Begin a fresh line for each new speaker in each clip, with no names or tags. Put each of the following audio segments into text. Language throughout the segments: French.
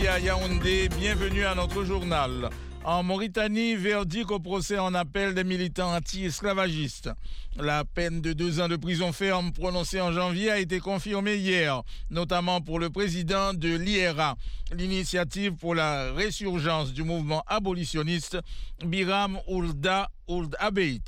ici à Yaoundé, bienvenue à notre journal. En Mauritanie, verdict au procès en appel des militants anti-esclavagistes. La peine de 2 ans de prison ferme prononcée en janvier a été confirmée hier, notamment pour le président de l'IRA, l'initiative pour la résurgence du mouvement abolitionniste Biram Ould Abeid.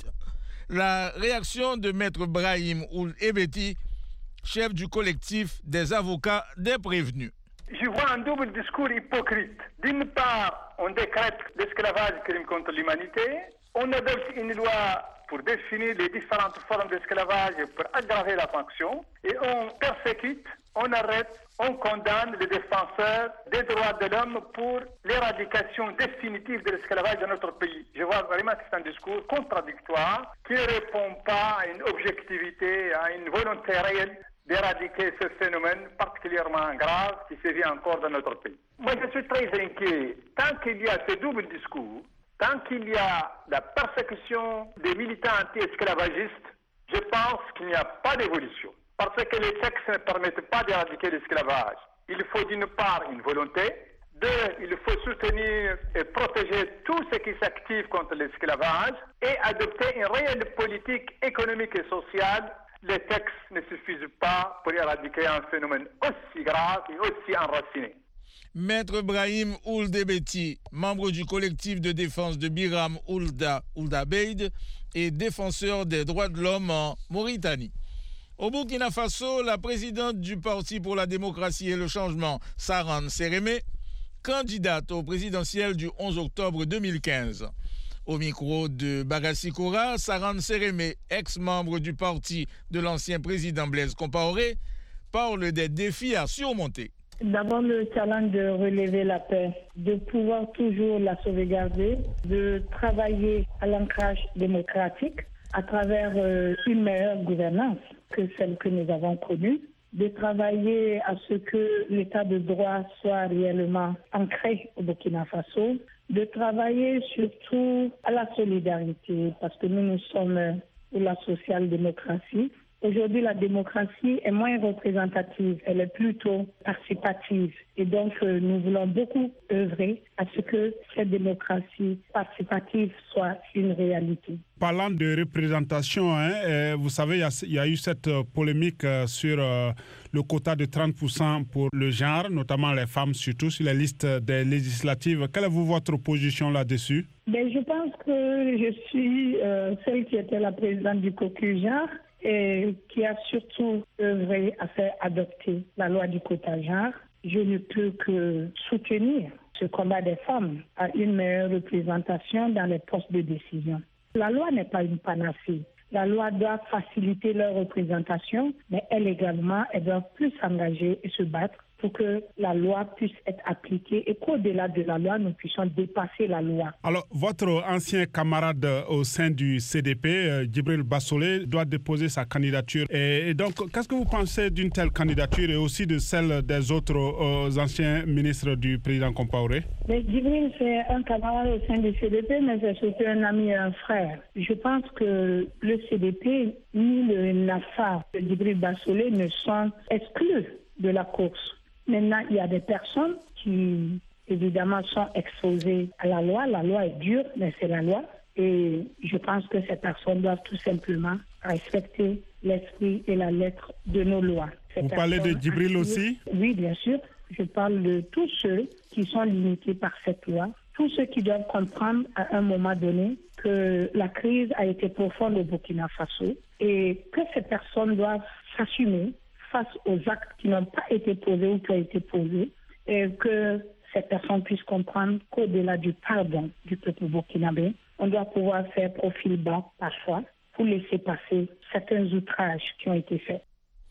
La réaction de Maître Brahim Ould Ebeti, chef du collectif des avocats des prévenus.
Je vois un double discours hypocrite. D'une part, on décrète l'esclavage crime contre l'humanité. On adopte une loi pour définir les différentes formes d'esclavage et pour aggraver la sanction. Et on persécute, on arrête, on condamne les défenseurs des droits de l'homme pour l'éradication définitive de l'esclavage dans notre pays. Je vois vraiment que c'est un discours contradictoire qui ne répond pas à une objectivité, à une volonté réelle d'éradiquer ce phénomène particulièrement grave qui sévit encore dans notre pays. Moi, je suis très inquiet. Tant qu'il y a ce double discours, tant qu'il y a la persécution des militants anti-esclavagistes, je pense qu'il n'y a pas d'évolution. Parce que les textes ne permettent pas d'éradiquer l'esclavage. Il faut d'une part une volonté, deux, il faut soutenir et protéger tous ceux qui s'activent contre l'esclavage et adopter une réelle politique économique et sociale. Les textes ne suffisent pas pour éradiquer un phénomène aussi grave et aussi enraciné.
Maître Brahim Ould Ebeti, membre du collectif de défense de Biram Ould Abeid et défenseur des droits de l'homme en Mauritanie. Au Burkina Faso, la présidente du Parti pour la démocratie et le changement, Sarane Sérémé, candidate au présidentiel du 11 octobre 2015. Au micro de Bagassi Koura, Sarane Sérémé, ex-membre du parti de l'ancien président Blaise Compaoré, parle des défis à surmonter.
D'abord, le challenge de relever la paix, de pouvoir toujours la sauvegarder, de travailler à l'ancrage démocratique à travers une meilleure gouvernance que celle que nous avons connue, de travailler à ce que l'état de droit soit réellement ancré au Burkina Faso, de travailler surtout à la solidarité, parce que nous sommes pour la social-démocratie. Aujourd'hui, la démocratie est moins représentative, elle est plutôt participative. Et donc, nous voulons beaucoup œuvrer à ce que cette démocratie participative soit une réalité.
Parlant de représentation, vous savez, il y a eu cette polémique sur le quota de 30% pour le genre, notamment les femmes, surtout sur les listes des législatives. Quelle est votre position là-dessus?
Je pense que je suis celle qui était la présidente du caucus genre et qui a surtout œuvré à faire adopter la loi du quota genre. Je ne peux que soutenir ce combat des femmes à une meilleure représentation dans les postes de décision. La loi n'est pas une panacée. La loi doit faciliter leur représentation, mais elle également, elles doivent plus s'engager et se battre pour que la loi puisse être appliquée et qu'au-delà de la loi, nous puissions dépasser la loi.
Alors, votre ancien camarade au sein du CDP, Djibril Bassolé, doit déposer sa candidature. Et donc, qu'est-ce que vous pensez d'une telle candidature et aussi de celle des autres anciens ministres du président Compaoré?
Djibril, c'est un camarade au sein du CDP, mais c'est surtout un ami et un frère. Je pense que le CDP ni le NAFA de Djibril Bassolé ne sont exclus de la course. Maintenant, il y a des personnes qui, évidemment, sont exposées à la loi. La loi est dure, mais c'est la loi. Et je pense que ces personnes doivent tout simplement respecter l'esprit et la lettre de nos lois.
Vous parlez de Djibril aussi?
Oui, bien sûr. Je parle de tous ceux qui sont limités par cette loi, tous ceux qui doivent comprendre à un moment donné que la crise a été profonde au Burkina Faso et que ces personnes doivent s'assumer face aux actes qui n'ont pas été posés ou qui ont été posés, et que ces personnes puissent comprendre qu'au-delà du pardon du peuple burkinabé, on doit pouvoir faire profil bas parfois pour laisser passer certains outrages qui ont été faits.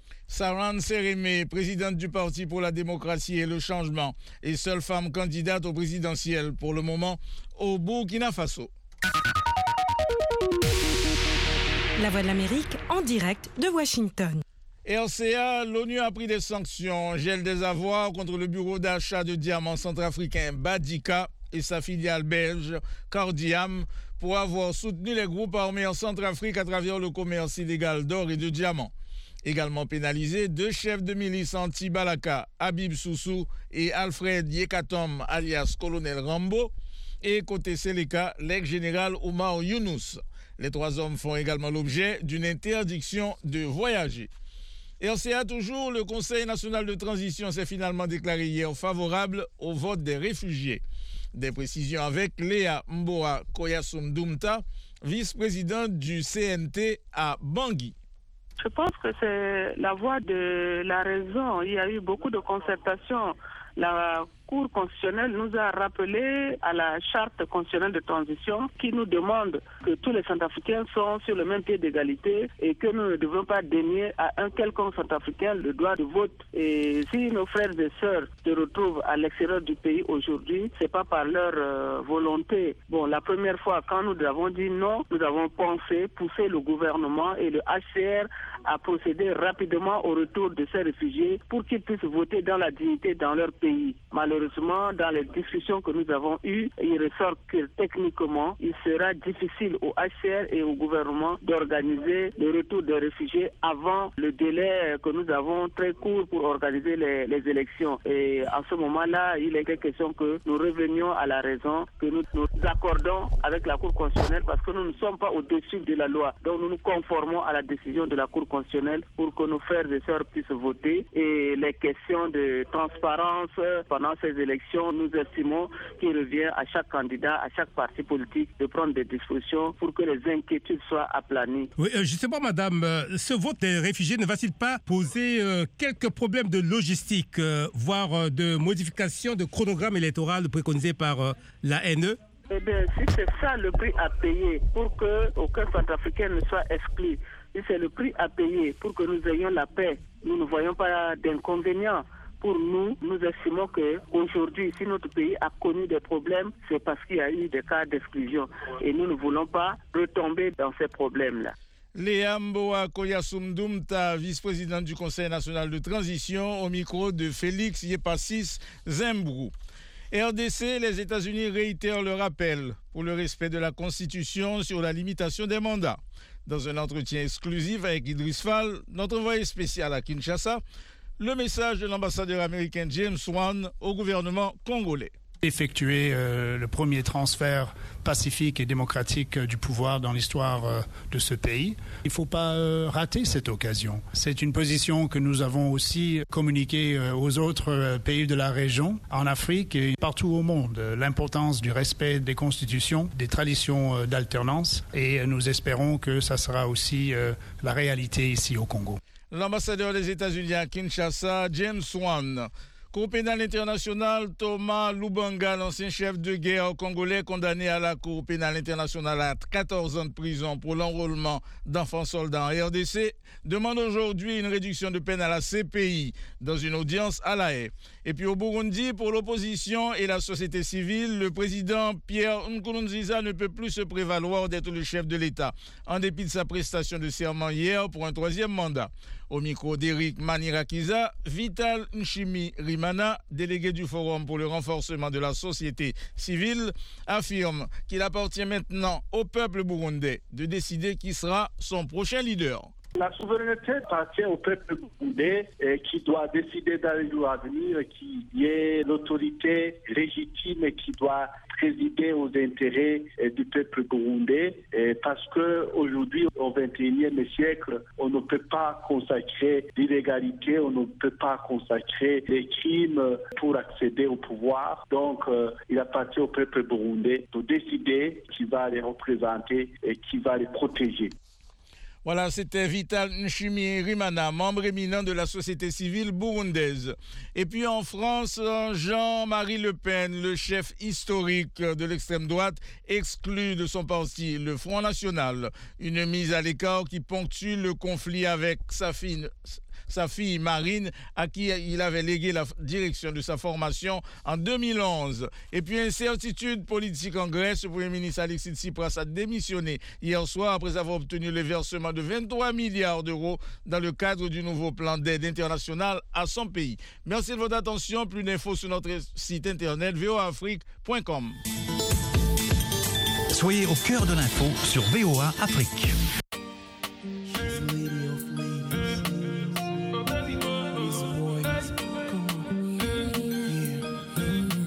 Sarane Sérémé, présidente du Parti pour la démocratie et le changement, et seule femme candidate au présidentiel pour le moment au Burkina Faso.
La Voix de l'Amérique en direct de Washington.
RCA, l'ONU a pris des sanctions, gel des avoirs contre le bureau d'achat de diamants centrafricain Badika et sa filiale belge Cardiam pour avoir soutenu les groupes armés en Centrafrique à travers le commerce illégal d'or et de diamants. Également pénalisés, 2 chefs de milice anti-Balaka, Habib Soussou et Alfred Yekatom alias Colonel Rambo, et côté Seleka, l'ex-général Omar Younous. Les 3 hommes font également l'objet d'une interdiction de voyager. RCA toujours, le Conseil national de transition s'est finalement déclaré hier favorable au vote des réfugiés. Des précisions avec Léa Mboa Koyassoum Doumta, vice-présidente du CNT à Bangui.
Je pense que c'est la voie de la raison. Il y a eu beaucoup de concertation. La Cour constitutionnelle nous a rappelé à la charte constitutionnelle de transition qui nous demande que tous les Centrafricains sont sur le même pied d'égalité et que nous ne devons pas dénier à un quelconque Centrafricain le droit de vote. Et si nos frères et sœurs se retrouvent à l'extérieur du pays aujourd'hui, c'est pas par leur volonté. Bon, la première fois, quand nous avons dit non, nous avons poussé le gouvernement et le HCR à procéder rapidement au retour de ces réfugiés pour qu'ils puissent voter dans la dignité dans leur pays. Malheureusement, dans les discussions que nous avons eues, il ressort que techniquement, il sera difficile au HCR et au gouvernement d'organiser le retour des réfugiés avant le délai que nous avons très court pour organiser les élections. Et à ce moment-là, il était question que nous revenions à la raison, que nous nous accordons avec la Cour constitutionnelle parce que nous ne sommes pas au-dessus de la loi. Donc nous nous conformons à la décision de la Cour constitutionnelle pour que nos frères et sœurs puissent voter. Et les questions de transparence pendant ces élections, nous estimons qu'il revient à chaque candidat, à chaque parti politique de prendre des dispositions pour que les inquiétudes soient aplanies.
Oui, justement, madame, ce vote des réfugiés ne va-t-il pas poser quelques problèmes de logistique, voire de modification de chronogramme électoral préconisé par l'ANE?
Eh bien, si c'est ça le prix à payer pour qu'aucun Centrafricain ne soit exclu, si c'est le prix à payer pour que nous ayons la paix, nous ne voyons pas d'inconvénient. Pour nous, nous estimons qu'aujourd'hui, si notre pays a connu des problèmes, c'est parce qu'il y a eu des cas d'exclusion. Et nous ne voulons pas retomber dans ces problèmes-là.
Léa Mboa Koyassoum Doumta, vice-présidente du Conseil national de transition, au micro de Félix Yepassis Zembrou. RDC, les États-Unis réitèrent leur appel pour le respect de la Constitution sur la limitation des mandats. Dans un entretien exclusif avec Idriss Fall, notre envoyé spécial à Kinshasa, le message de l'ambassadeur américain James Swan au gouvernement congolais.
Effectuer le premier transfert pacifique et démocratique du pouvoir dans l'histoire de ce pays. Il ne faut pas rater cette occasion. C'est une position que nous avons aussi communiquée aux autres pays de la région, en Afrique et partout au monde. L'importance du respect des constitutions, des traditions d'alternance, et nous espérons que ça sera aussi la réalité ici au Congo.
L'ambassadeur des États-Unis à Kinshasa, James Swan. Cour pénale internationale, Thomas Lubanga, l'ancien chef de guerre congolais condamné à la Cour pénale internationale à 14 ans de prison pour l'enrôlement d'enfants soldats en RDC, demande aujourd'hui une réduction de peine à la CPI dans une audience à La Haye. Et puis au Burundi, pour l'opposition et la société civile, le président Pierre Nkurunziza ne peut plus se prévaloir d'être le chef de l'État, en dépit de sa prestation de serment hier pour un 3e mandat. Au micro d'Éric Manirakiza, Vital Nshimirimana, délégué du Forum pour le renforcement de la société civile, affirme qu'il appartient maintenant au peuple burundais de décider qui sera son prochain leader.
La souveraineté appartient au peuple burundais qui doit décider dans les jours à venir, qui est l'autorité légitime qui doit présider aux intérêts du peuple burundais, parce qu'aujourd'hui, au XXIe siècle, on ne peut pas consacrer l'illégalité, on ne peut pas consacrer les crimes pour accéder au pouvoir. Donc, il appartient au peuple burundais de décider qui va les représenter et qui va les protéger.
Voilà, c'était Vital Nshimirimana, membre éminent de la société civile burundaise. Et puis en France, Jean-Marie Le Pen, le chef historique de l'extrême droite, exclu de son parti, le Front National. Une mise à l'écart qui ponctue le conflit avec sa fille Marine, à qui il avait légué la direction de sa formation en 2011. Et puis incertitude politique en Grèce, le Premier ministre Alexis Tsipras a démissionné hier soir après avoir obtenu le versement de 23 milliards d'euros dans le cadre du nouveau plan d'aide internationale à son pays. Merci de votre attention. Plus d'infos sur notre site internet voaafrique.com.
Soyez au cœur de l'info sur VOA Afrique.